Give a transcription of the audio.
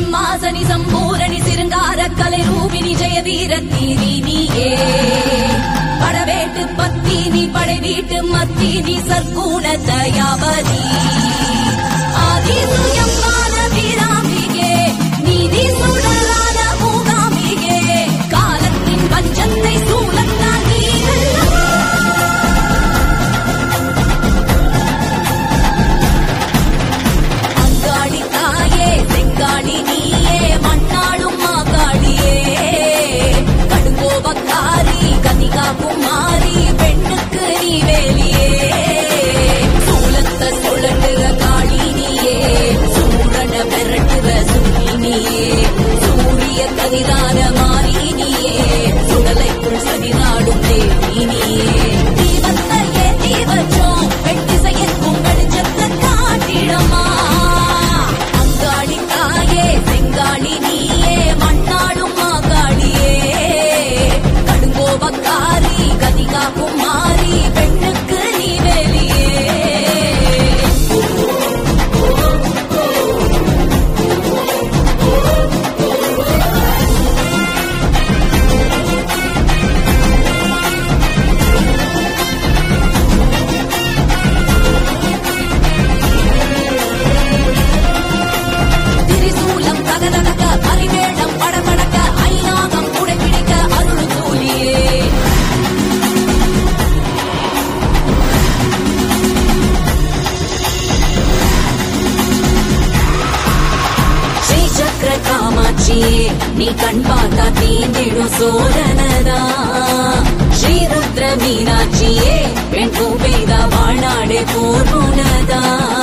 சிம்மாசனி சம்பூரணி சிருங்கார கலை ரூபினி ஜெயதீரத்தீரி நீயே படவேட்டு பத்தினி படை வீட்டு மத்தினி சர்க்குண தயாவதி ஆதிசுயமான வீராம்பிகே நீதி சுடரான மூகாம்பிகே காலத்தின் பஞ்சத்தை சூழத்தான் நீ அங்காளி தாயே செங்காளி நீயே மண்ணாளும் மாகாளியே கடுங்கோபக்காரி கனிகா குமாரி பெண்ணுக்கு நீ வேலியே சூலத்த சுழண்டுற காளி நீயே சூழன பெரட்டுற சுனி நீயே சூரிய கதிரான மாறி நீயே சுடலைக்குள் சதிராடும் தேவி நீயே தீபத்தையே தீவச்சோம் வெட்டிசையற்கும் வெளிச்சத்தை காட்டிடமா அங்காளி தாயே செங்காளி நீயே மண்ணாளும் மாகாளியே கடுங்கோபக்காரி கதிகா குமாரி பெண்ணுக்கு நீ வேலியே திரிசூலம் தகதகக்க பரிவேடம் படபடக்க ஐநாகம் உடைப்பிடிக்க அருள் தூளியே ஸ்ரீசக்கர காமாட்சியே நீ கண் பார்த்தா தீந்திடும் சோதனதா ஸ்ரீருத்ர மீனாட்சியே பெண் பூபேதா வாழ்நாடே போர்முனதா